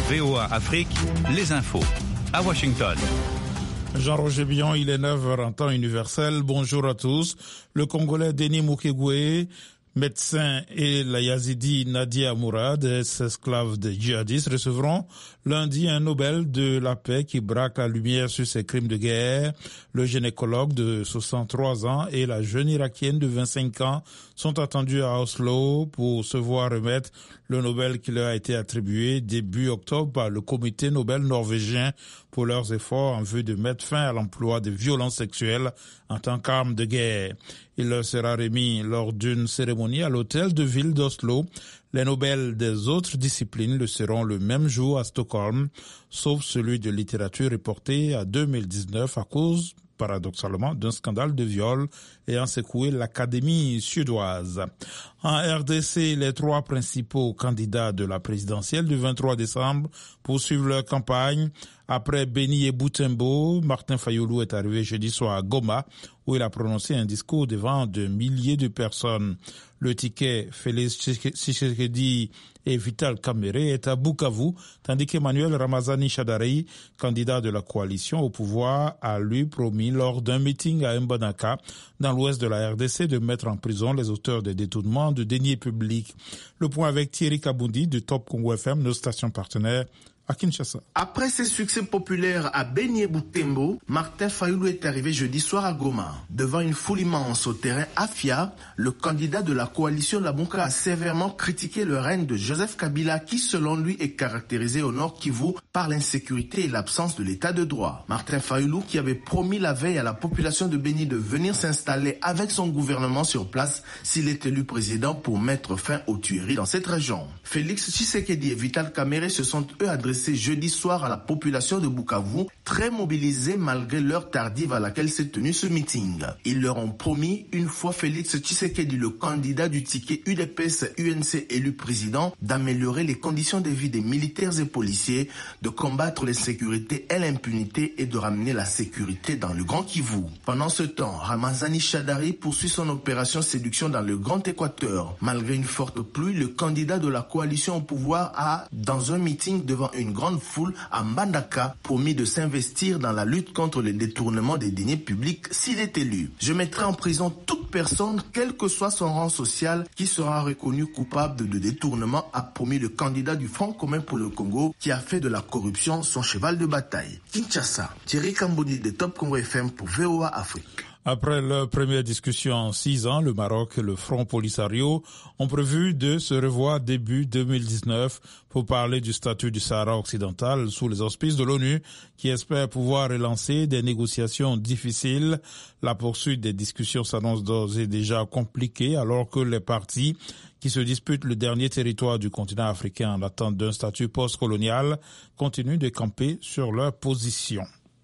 VOA Afrique, les infos. À Washington. Jean-Roger Billon, il est 9h en temps universel. Bonjour à tous. Le Congolais Denis Mukwege, médecin, et la Yazidi Nadia Mourad, ex-esclave des djihadistes, recevront lundi un Nobel de la paix qui braque la lumière sur ces crimes de guerre. Le gynécologue de 63 ans et la jeune irakienne de 25 ans sont attendus à Oslo pour se voir remettre le Nobel qui leur a été attribué début octobre par le comité Nobel norvégien pour leurs efforts en vue de mettre fin à l'emploi de violences sexuelles en tant qu'arme de guerre. Il leur sera remis lors d'une cérémonie à l'hôtel de ville d'Oslo. Les Nobels des autres disciplines le seront le même jour à Stockholm, sauf celui de littérature reporté à 2019 à cause, paradoxalement, d'un scandale de viol ayant secoué l'Académie suédoise. En RDC, les trois principaux candidats de la présidentielle du 23 décembre poursuivent leur campagne. Après Béni Eboutembo, Martin Fayoulou est arrivé jeudi soir à Goma, où il a prononcé un discours devant de milliers de personnes. Le ticket Félix Tshisekedi et Vital Kamerhe est à Bukavu, tandis qu'Emmanuel Ramazani Shadari, candidat de la coalition au pouvoir, a lui promis lors d'un meeting à Mbandaka, dans l'ouest de la RDC, de mettre en prison les auteurs des détournements de deniers publics. Le point avec Thierry Kaboundi de Top Congo FM, nos stations partenaires à Kinshasa. Après ses succès populaires à Béni Eboutembo, Martin Fayoulou est arrivé jeudi soir à Goma. Devant une foule immense au terrain Afia, le candidat de la coalition Lamuka a sévèrement critiqué le règne de Joseph Kabila qui, selon lui, est caractérisé au Nord Kivu par l'insécurité et l'absence de l'état de droit. Martin Fayoulou, qui avait promis la veille à la population de Béni de venir s'installer avec son gouvernement sur place s'il est élu président pour mettre fin aux tueries dans cette région. Félix Tshisekedi et Vital Kamerhe se sont eux adressés jeudi soir à la population de Bukavu, très mobilisée malgré l'heure tardive à laquelle s'est tenu ce meeting. Ils leur ont promis, une fois Félix Tshisekedi, le candidat du ticket UDPS-UNC élu président, d'améliorer les conditions de vie des militaires et policiers, de combattre l'insécurité et l'impunité et de ramener la sécurité dans le Grand Kivu. Pendant ce temps, Ramazani Shadari poursuit son opération séduction dans le Grand Équateur. Malgré une forte pluie, le candidat de la coalition au pouvoir a, dans un meeting devant une grande foule à Mbandaka, promis de s'investir dans la lutte contre le détournement des deniers publics s'il est élu. Je mettrai en prison toute personne, quel que soit son rang social, qui sera reconnu coupable de détournement, a promis le candidat du Front commun pour le Congo, qui a fait de la corruption son cheval de bataille. Kinshasa, Thierry Kamboni de Top Congo FM pour VOA Afrique. Après leur première discussion en 6 ans, le Maroc et le Front Polisario ont prévu de se revoir début 2019 pour parler du statut du Sahara occidental sous les auspices de l'ONU, qui espère pouvoir relancer des négociations difficiles. La poursuite des discussions s'annonce d'ores et déjà compliquée alors que les partis qui se disputent le dernier territoire du continent africain en attente d'un statut post-colonial continuent de camper sur leur position.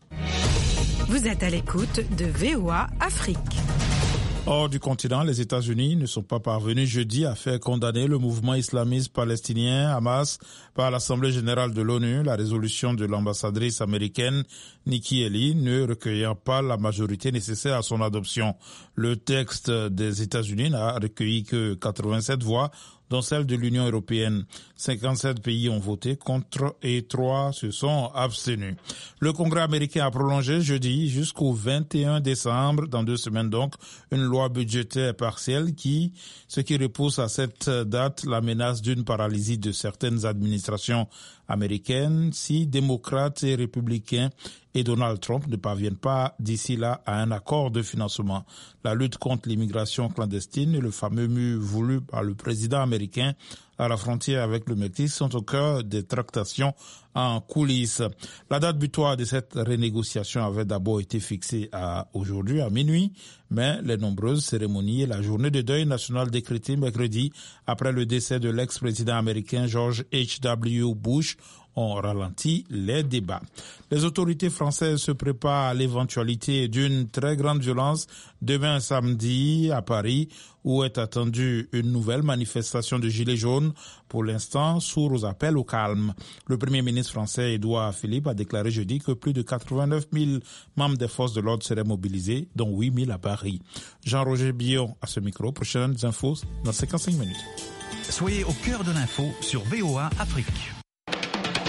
Vous êtes à l'écoute de VOA Afrique. Hors du continent, les États-Unis ne sont pas parvenus jeudi à faire condamner le mouvement islamiste palestinien Hamas par l'Assemblée générale de l'ONU, la résolution de l'ambassadrice américaine Nikki Haley ne recueillant pas la majorité nécessaire à son adoption. Le texte des États-Unis n'a recueilli que 87 voix, dont celle de l'Union européenne. 57 pays ont voté contre et 3 se sont abstenus. Le Congrès américain a prolongé jeudi jusqu'au 21 décembre, dans 2 semaines donc, une loi budgétaire partielle ce qui repousse à cette date la menace d'une paralysie de certaines administrations américaines si démocrates et républicains et Donald Trump ne parviennent pas d'ici là à un accord de financement. La lutte contre l'immigration clandestine et le fameux mur voulu par le président américain à la frontière avec le Mexique sont au cœur des tractations en coulisses. La date butoir de cette renégociation avait d'abord été fixée à aujourd'hui à minuit, mais les nombreuses cérémonies et la journée de deuil national décrétée mercredi après le décès de l'ex-président américain George H.W. Bush ont ralenti les débats. Les autorités françaises se préparent à l'éventualité d'une très grande violence demain samedi à Paris, où est attendue une nouvelle manifestation de gilets jaunes, pour l'instant sourd aux appels au calme. Le Premier ministre français Édouard Philippe a déclaré jeudi que plus de 89 000 membres des forces de l'ordre seraient mobilisés, dont 8 000 à Paris. Jean-Roger Billon à ce micro. Prochaines infos dans 55 minutes. Soyez au cœur de l'info sur VOA Afrique.